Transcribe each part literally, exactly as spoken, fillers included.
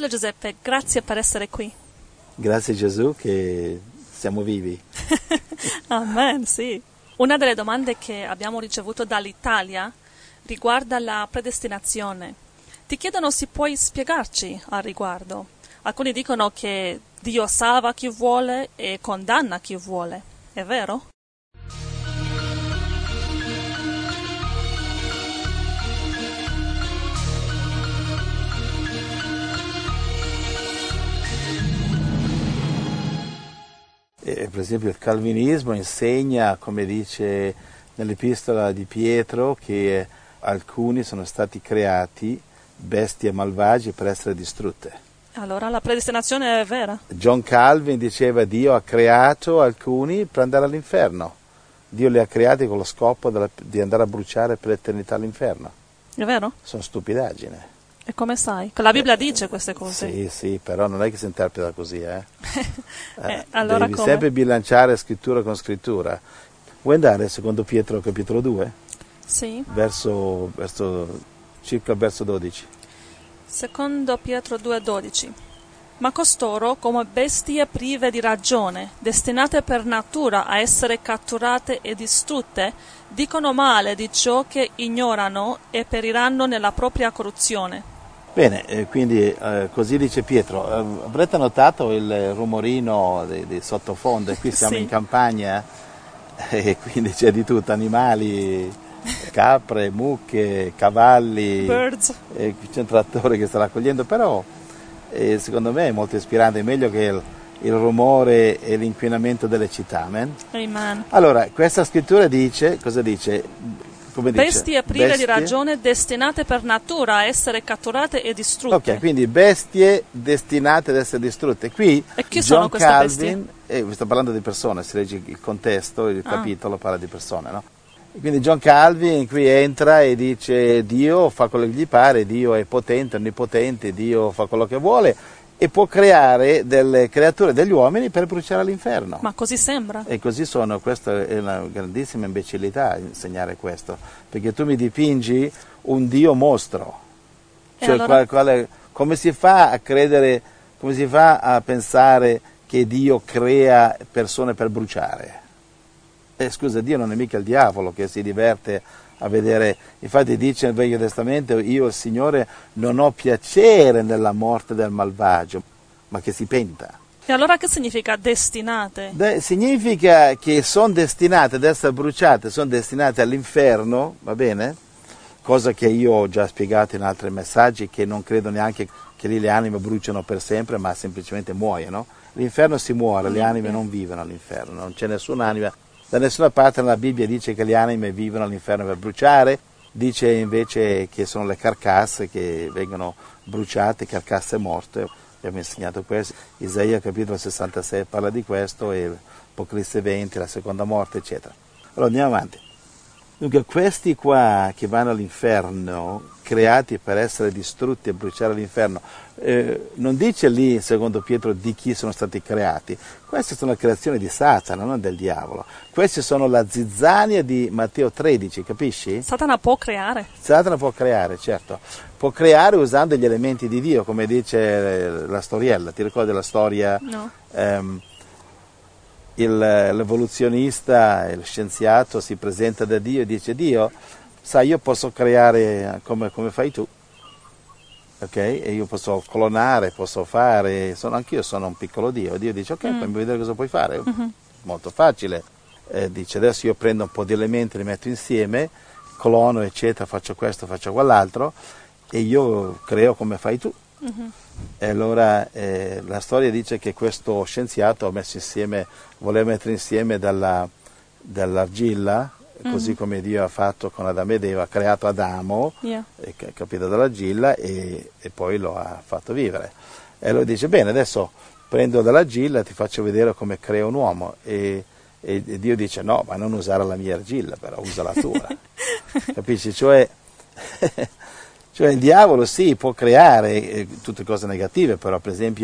Fratello Giuseppe, grazie per essere qui. Grazie Gesù che siamo vivi. Amen, sì. Una delle domande che abbiamo ricevuto dall'Italia riguarda la predestinazione. Ti chiedono se puoi spiegarci al riguardo. Alcuni dicono che Dio salva chi vuole e condanna chi vuole. È vero? E, per esempio il calvinismo insegna, come dice nell'epistola di Pietro, che alcuni sono stati creati bestie malvagie per essere distrutte. Allora la predestinazione è vera? John Calvin diceva Dio ha creato alcuni per andare all'inferno. Dio li ha creati con lo scopo della, di andare a bruciare per l'eternità all'inferno. È vero? Sono stupidaggine. E come sai? Che la Bibbia dice queste cose. Sì, sì, però non è che si interpreta così, eh. eh, allora Devi come? sempre bilanciare scrittura con scrittura. Vuoi andare secondo Pietro capitolo due? Sì. Verso, verso, circa verso dodici. Secondo Pietro due dodici. Ma costoro, come bestie prive di ragione, destinate per natura a essere catturate e distrutte, dicono male di ciò che ignorano e periranno nella propria corruzione. Bene, eh, quindi eh, così dice Pietro. Eh, avrete notato il rumorino di, di sottofondo? Qui siamo Sì. in campagna e quindi c'è di tutto, animali, capre, mucche, cavalli, Birds. E c'è un trattore che sta raccogliendo, però eh, secondo me è molto ispirante, è meglio che il, il rumore e l'inquinamento delle città. Amen? Amen. Allora, questa scrittura dice, cosa dice? Come dice? Bestie prive Bestie? di ragione, destinate per natura a essere catturate e distrutte. Ok, quindi bestie destinate ad essere distrutte. Qui E chi John sono queste Calvin, eh, sto parlando di persone, se leggi il contesto, il Ah. capitolo parla di persone, no? E quindi John Calvin qui entra e dice Dio fa quello che gli pare, Dio è potente, onnipotente, Dio fa quello che vuole e può creare delle creature, degli uomini per bruciare all'inferno. Ma così sembra. E così sono, questa è una grandissima imbecillità insegnare questo, perché tu mi dipingi un Dio mostro, E cioè allora? quale, quale, come si fa a credere, come si fa a pensare che Dio crea persone per bruciare? Eh, scusa, Dio non è mica il diavolo che si diverte a vedere, infatti dice nel Vecchio Testamento, io il Signore non ho piacere nella morte del malvagio, ma che si penta. E allora che significa destinate? De- significa che sono destinate ad essere bruciate, sono destinate all'inferno, va bene? Cosa che io ho già spiegato in altri messaggi, che non credo neanche che lì le anime bruciano per sempre, ma semplicemente muoiono. L'inferno si muore, le anime non vivono all'inferno, non c'è nessun'anima. Da nessuna parte nella Bibbia dice che le anime vivono all'inferno per bruciare, dice invece che sono le carcasse che vengono bruciate, carcasse morte. Abbiamo insegnato questo, Isaia capitolo sessantasei parla di questo, e Apocalisse venti, la seconda morte, eccetera. Allora andiamo avanti. Dunque questi qua che vanno all'inferno, creati per essere distrutti e bruciare all'inferno, eh, non dice lì, secondo Pietro, di chi sono stati creati. Queste sono le creazioni di Satana, non del diavolo. Queste sono la zizzania di Matteo tredici, capisci? Satana può creare? Satana può creare, certo. Può creare usando gli elementi di Dio, come dice la storiella. Ti ricordi la storia? No. Ehm, il, l'evoluzionista, lo scienziato si presenta da Dio e dice Dio, sai, io posso creare come, come fai tu, ok? E io posso clonare, posso fare, sono, anch'io sono un piccolo Dio. Dio dice ok, mm. fammi vedere cosa puoi fare. Mm-hmm. Molto facile. Eh, dice adesso io prendo un po' di elementi, li metto insieme, clono eccetera, faccio questo, faccio quell'altro e io creo come fai tu. Mm-hmm. E allora eh, la storia dice che questo scienziato ha messo insieme, voleva mettere insieme dalla, dall'argilla, mm-hmm. così come Dio ha fatto con Adamo ed Eva, ha creato Adamo, yeah. eh, capito, dall'argilla e, e poi lo ha fatto vivere. E allora dice bene, adesso prendo dall'argilla, ti faccio vedere come creo un uomo. E, e, e Dio dice no, ma non usare la mia argilla, però usa la tua. Capisci? Cioè... Cioè il diavolo sì, può creare eh, tutte cose negative, però per esempio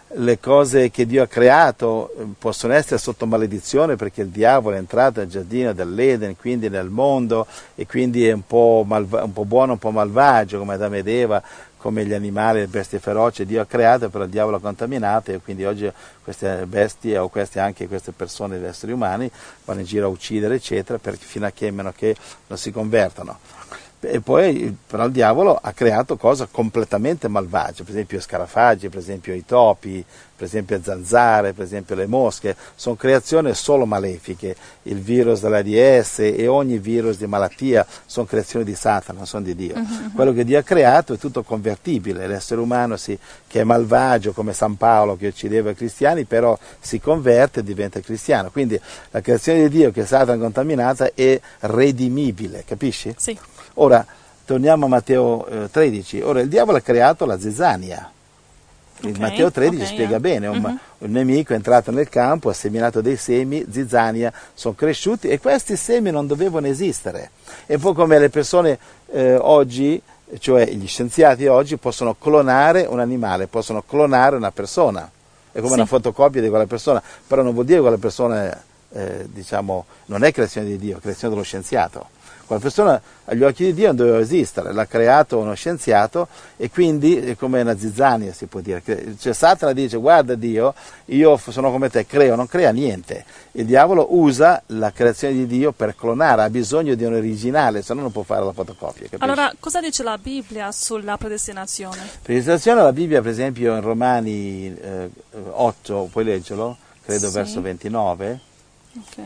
le cose che Dio ha creato possono essere sotto maledizione perché il diavolo è entrato nel giardino dell'Eden, quindi nel mondo, e quindi è un po', malva- un po' buono, un po' malvagio, come Adamo ed Eva, come gli animali, le bestie feroci. Dio ha creato, però il diavolo ha contaminato, e quindi oggi queste bestie o queste, anche queste persone, gli esseri umani, vanno in giro a uccidere, eccetera, perché fino a che meno che non si convertano. E poi però il diavolo ha creato cose completamente malvagie, per esempio i scarafaggi, per esempio i topi, per esempio le zanzare, per esempio le mosche, sono creazioni solo malefiche. Il virus dell'AIDS e ogni virus di malattia sono creazioni di Satana, non sono di Dio. Uh-huh. Quello che Dio ha creato è tutto convertibile, l'essere umano si, che è malvagio come San Paolo che uccideva i cristiani, però si converte e diventa cristiano. Quindi la creazione di Dio che è stata contaminata è redimibile, capisci? Sì. Ora, torniamo a Matteo eh, tredici. Ora, il diavolo ha creato la zizzania. Il okay, Matteo tredici okay, spiega yeah. bene, un, mm-hmm. un nemico è entrato nel campo, ha seminato dei semi, zizzania, sono cresciuti, e questi semi non dovevano esistere. È un po' come le persone eh, oggi, cioè gli scienziati oggi, possono clonare un animale, possono clonare una persona. È come sì. una fotocopia di quella persona, però non vuol dire che quella persona eh, diciamo, non è creazione di Dio, è creazione dello scienziato. Quella persona agli occhi di Dio non doveva esistere, l'ha creato uno scienziato, e quindi è come una zizzania, si può dire. Cioè Satana dice: guarda Dio, io sono come te, creo, non crea niente. Il diavolo usa la creazione di Dio per clonare, ha bisogno di un originale, se no non può fare la fotocopia. Capisci? Allora, cosa dice la Bibbia sulla predestinazione? Predestinazione, la Bibbia, per esempio, in Romani eh, otto, puoi leggerlo? Credo sì. verso ventinove. Ok.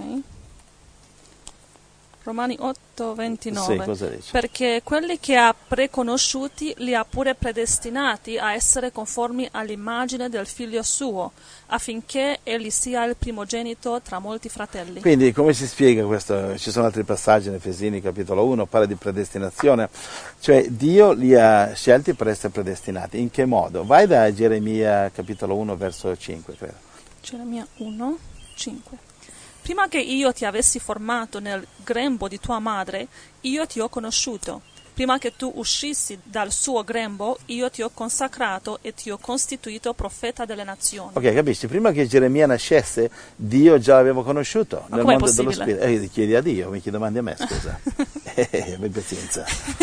Romani otto, ventinove. Sì, cosa dice? Perché quelli che ha preconosciuti li ha pure predestinati a essere conformi all'immagine del figlio suo, affinché egli sia il primogenito tra molti fratelli. Quindi come si spiega questo? Ci sono altri passaggi in Efesini capitolo uno, parla di predestinazione, cioè Dio li ha scelti per essere predestinati. In che modo? Vai da Geremia capitolo uno verso cinque, credo. Geremia uno, cinque. Prima che io ti avessi formato nel grembo di tua madre, io ti ho conosciuto. Prima che tu uscissi dal suo grembo, io ti ho consacrato e ti ho costituito profeta delle nazioni. Ok, capisci? Prima che Geremia nascesse, Dio già l'aveva conosciuto. Ma nel com'è mondo dello possibile? spirito. Eh, chiedi a Dio, mi domandi a me, scusa. eh, abbi pazienza.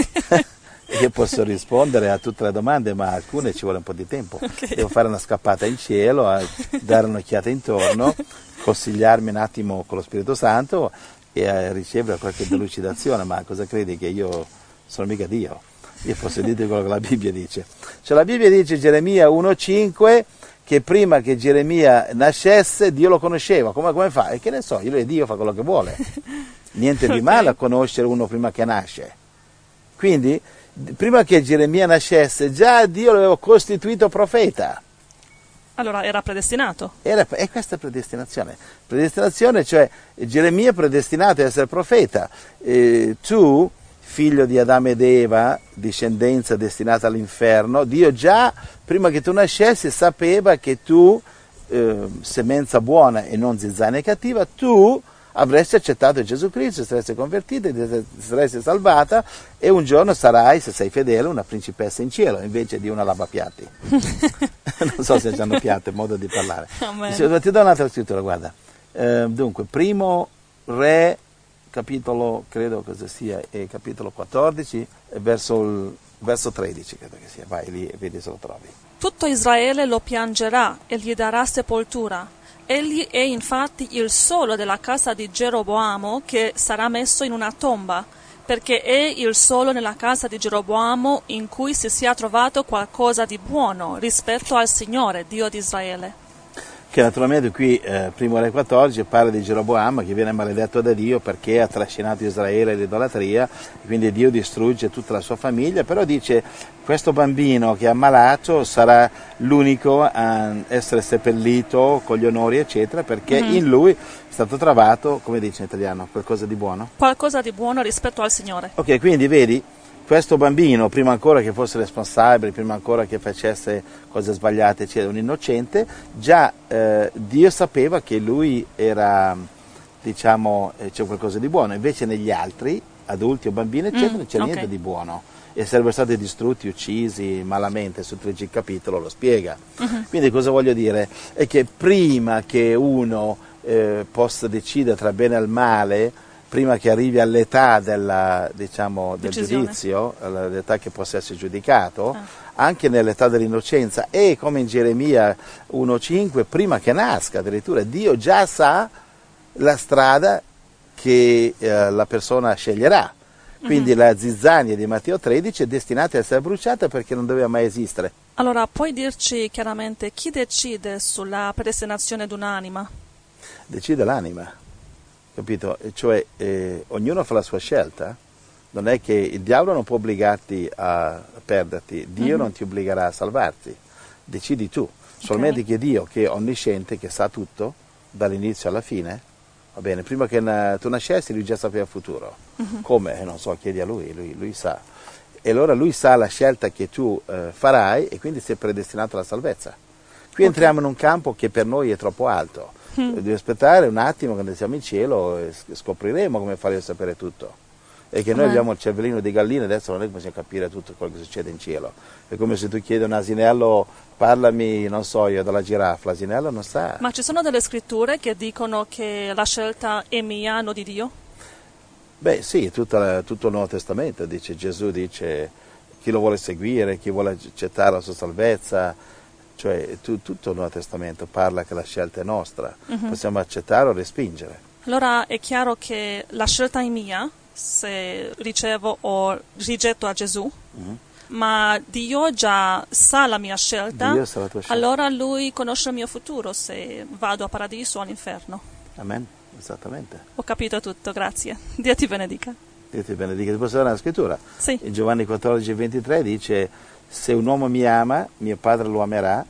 Io posso rispondere a tutte le domande, ma alcune ci vuole un po' di tempo. Okay. Devo fare una scappata in cielo, a dare un'occhiata intorno, consigliarmi un attimo con lo Spirito Santo e a ricevere qualche delucidazione. Ma cosa credi, che io sono mica Dio? Io posso dirti quello che la Bibbia dice. Cioè la Bibbia dice, Geremia uno cinque, che prima che Geremia nascesse Dio lo conosceva. Come, come fa? E che ne so, io Dio fa quello che vuole. Niente di male a conoscere uno prima che nasce. Quindi, prima che Geremia nascesse, già Dio lo aveva costituito profeta. Allora era predestinato. Era, e questa è predestinazione. Predestinazione, cioè Geremia è predestinato ad essere profeta. Eh, tu, figlio di Adamo ed Eva, discendenza destinata all'inferno, Dio già, prima che tu nascessi, sapeva che tu, eh, semenza buona e non zizzania cattiva, tu avresti accettato Gesù Cristo, saresti convertita, saresti salvata, e un giorno sarai, se sei fedele, una principessa in cielo, invece di una lavapiatti. Non so se hanno piatto, è modo di parlare. Amen. Ti do un'altra scrittura, guarda. Eh, dunque, primo Re, capitolo, credo cosa sia, è capitolo quattordici, verso, il, verso tredici, credo che sia. Vai lì e vedi se lo trovi. Tutto Israele lo piangerà e gli darà sepoltura. Egli è infatti il solo della casa di Geroboamo che sarà messo in una tomba, perché è il solo nella casa di Geroboamo in cui si sia trovato qualcosa di buono rispetto al Signore, Dio di Israele. Che naturalmente qui, eh, primo Re quattordici, parla di Geroboamo che viene maledetto da Dio perché ha trascinato Israele all'idolatria, quindi Dio distrugge tutta la sua famiglia, però dice questo bambino che è ammalato sarà l'unico a essere seppellito con gli onori eccetera, perché mm-hmm. in lui è stato trovato, come dice in italiano, qualcosa di buono? Qualcosa di buono rispetto al Signore. Ok, quindi vedi, questo bambino, prima ancora che fosse responsabile, prima ancora che facesse cose sbagliate, eccetera, un innocente, già eh, Dio sapeva che lui era diciamo, eh, c'è qualcosa di buono, invece negli altri, adulti o bambini, eccetera, Mm, non c'è ok. niente di buono. E sarebbero stati distrutti, uccisi malamente, su tredici capitolo lo spiega. Mhm. Quindi cosa voglio dire? È che prima che uno eh, possa decidere tra bene e il male, prima che arrivi all'età della, diciamo, del Decisione. giudizio, all'età che possa essere giudicato, Ah. anche nell'età dell'innocenza, e come in Geremia uno cinque, prima che nasca addirittura, Dio già sa la strada che eh, la persona sceglierà. Quindi Mhm. la zizzania di Matteo tredici è destinata a essere bruciata perché non doveva mai esistere. Allora, puoi dirci chiaramente chi decide sulla predestinazione di un'anima? Decide l'anima, capito? E cioè eh, ognuno fa la sua scelta. Non è che il diavolo non può obbligarti a perderti, Dio Mhm. non ti obbligherà a salvarti, decidi tu. Solamente che Dio, che è onnisciente, che sa tutto, dall'inizio alla fine, va bene, prima che na- tu nascessi lui già sapeva il futuro. Mhm. Come? Eh, Non so, chiedi a lui, lui, lui sa. E allora lui sa la scelta che tu eh, farai e quindi sei predestinato alla salvezza. Qui Ok. entriamo in un campo che per noi è troppo alto. Mm. Devi aspettare un attimo quando siamo in cielo e s- scopriremo come fare a sapere tutto. E che noi Amen. abbiamo il cervellino di gallina, adesso non è che possiamo capire tutto quello che succede in cielo. È come se tu chiedi a un asinello, parlami, non so io, della giraffa, l'asinello non sa. Ma ci sono delle scritture che dicono che la scelta è mia, non di Dio? Beh sì, tutta la- tutto il Nuovo Testamento, dice Gesù, dice chi lo vuole seguire, chi vuole accettare la sua salvezza, cioè tu- tutto il Nuovo Testamento parla che la scelta è nostra, Mhm. possiamo accettare o respingere. Allora è chiaro che la scelta è mia se ricevo o rigetto a Gesù, Mhm. ma Dio già sa la mia scelta, Dio sa la tua scelta. allora Lui conosce il mio futuro se vado a paradiso o all'inferno. Amen, esattamente. Ho capito tutto, grazie. Dio ti benedica. Dio ti benedica. Ti posso dare una scrittura? Sì. In Giovanni quattordici ventitré dice: se un uomo mi ama, mio padre lo amerà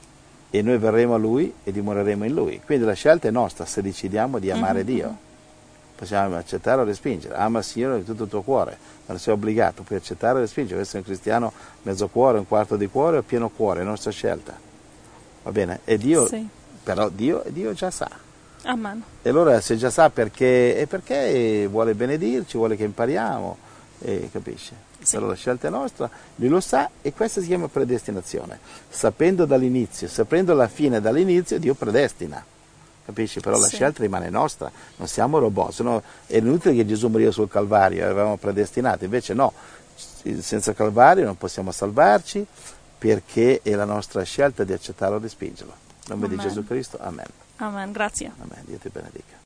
e noi verremo a lui e dimoreremo in lui. Quindi la scelta è nostra se decidiamo di amare Mhm, Dio. Possiamo accettare o respingere. Ama il Signore di tutto il tuo cuore, non sei obbligato, puoi accettare o respingere. Puoi essere un cristiano mezzo cuore, un quarto di cuore o pieno cuore, è la nostra scelta. Va bene? E Dio, Sì. però Dio, Dio già sa. Amen. E allora se già sa perché, è perché vuole benedirci, vuole che impariamo, e capisci? Sì. Però la scelta è nostra, lui lo sa e questa si chiama predestinazione. Sapendo dall'inizio, sapendo la fine dall'inizio, Dio predestina. Capisci? Però la Sì. scelta rimane nostra, non siamo robot, sennò è inutile che Gesù morì sul Calvario, avevamo predestinato, invece no, senza Calvario non possiamo salvarci perché è la nostra scelta di accettare o respingerlo. In nome di Amen. Gesù Cristo, amen. Amen. Grazie. Amen. Dio ti benedica.